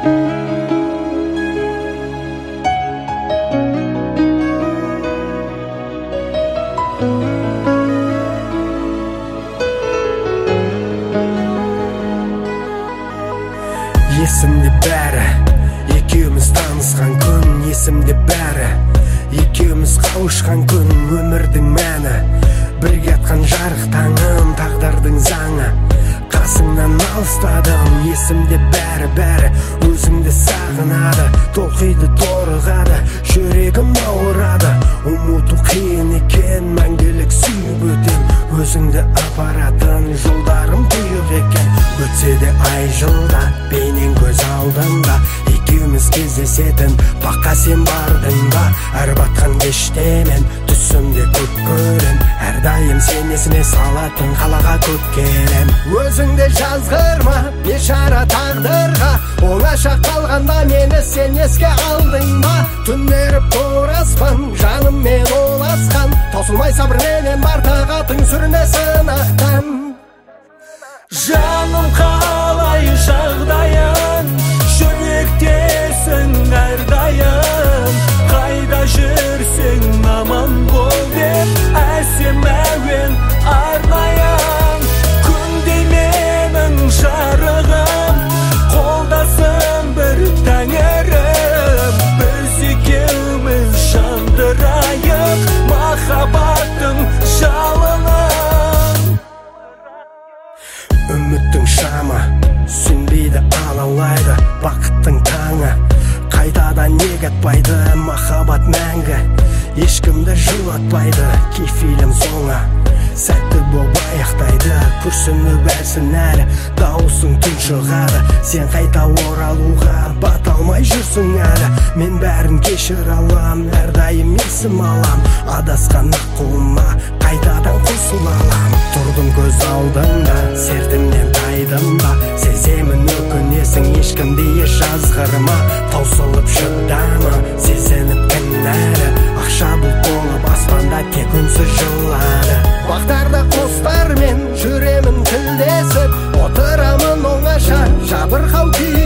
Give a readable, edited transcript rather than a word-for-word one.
Есімде бәрі, екеуміз танысқан күн. Есімде бәрі, екеуміз қауышқан күн. Өмірдің мәні, бірге атқан жарық таңым. Тағдырдың заңы, қасыңнан алыстадым. Есімде бәрі, өзіңді сағынады. Толқиды, торығады, жүрегім ауырады. Ұмыту қиын екен, мәңгілік сүйіп өтем. Өзіңді апаратын жолдарым тұйық екен. Өтсе де ай жылда, бейнең көз алдымда. Екеуміз кездесетін баққа сен бардың ба? Әр батқан кеште мен түсімде көп көрем. Әрдайым сен есіне салатын қалаға көп келем. Өзіңде жазғырма бейшара тағдырға, оңаша қалғанда мені сен еске алдың ба? Түнері тор аспан, жаныммен оласқан, таусылмай сабырменен бар тағатың сүріне сынақтан. Жаным қалай жағдайын, жүректесің әрдайым. Қайда жүрсең аман бол деп әсем әуен арнайын. Күндей менің жарығым, қолдасың бір тәңірім. Біз екеуміз жандырайық махаббаттың жалынын. Үміттің шамы сөнбейді, алаулайды бақыттың таңы. Қайтадан неге атпайды махаббат мәңгі, ешкімді жылатпайды кефилім соңы. Сәтті боп аяқтайды, күрсініп әлсін әлі, дауысың түн шығады. Сен қайта оралуға бата алмай жүрсің әлі. Мен бәрін кешір алам, әрдайым есім алам. Адасқан ақ қолыма қайтадан қосыла алам. Тұрдым көз алдыңда, сертімнен тайдым ба? Сеземін өкінесің, ешкімді еш жазғырма. Таусылып шыдамы, сезініп кінәлі. Ақша бұлт болып аспанда тек үнсіз жылады. Бақтарда құстармен жүремін тілдесіп, отырамын оңаша жабырқау күй.